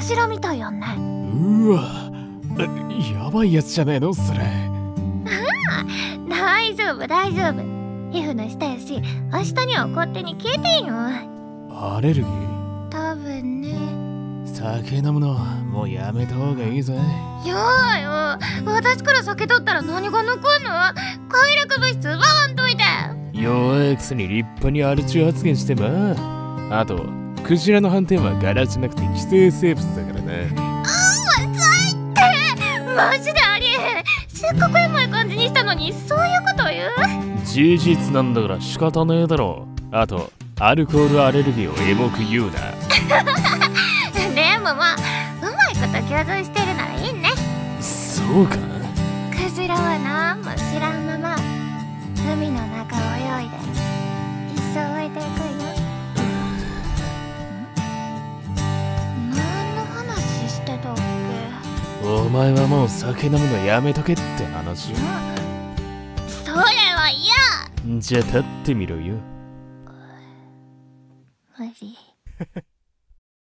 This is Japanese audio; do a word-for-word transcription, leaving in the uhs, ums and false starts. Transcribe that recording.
クジラみたいやんね。 うわ、やばいやつじゃねえのそれ。 大丈夫大丈夫。皮膚の下やし、明日には勝手に消えてんよ。 アレルギー？ 多分ね。 酒飲むのもうやめた方がいいぜ。 やだよ、私から酒取ったら何が残んの？快楽物質奪わんといて。 弱いくせに立派にアル中発言してまあ。あとクジラの斑点は柄じゃなくて寄生生物だからな。 うわ、最低。マジでありえへん。せっかくエモい感じにしたのにそういうこと言う？ 事実なんだから仕方ねえだろ。あとアルコールアレルギーをエモく言うな。 でもまあ、うまいこと共存してるならいいね。 そうか。 クジラはなんも知らんまま海の中を泳いで一生終えていくんよ。何の話してたっけ？ お前はもう酒飲むのやめとけって話。 それは嫌。 じゃあ立ってみろよ。 無理。